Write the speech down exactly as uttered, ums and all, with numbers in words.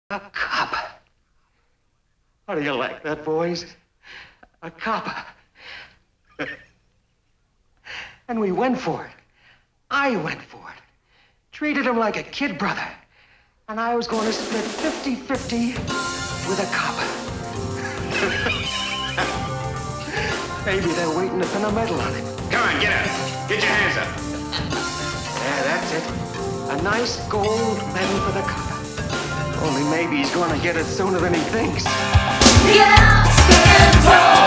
A copper. How do you like that, boys? A copper. And we went for it. I went for it. Treated him like a kid brother. And I was going to split fifty-fifty with a copper. Maybe they're waiting to pin a medal on him. Come on, get up. Get your hands up. Yeah, that's it. A nice gold medal for the copper. Only maybe he's going to get it sooner than he thinks. Yeah, stand tall.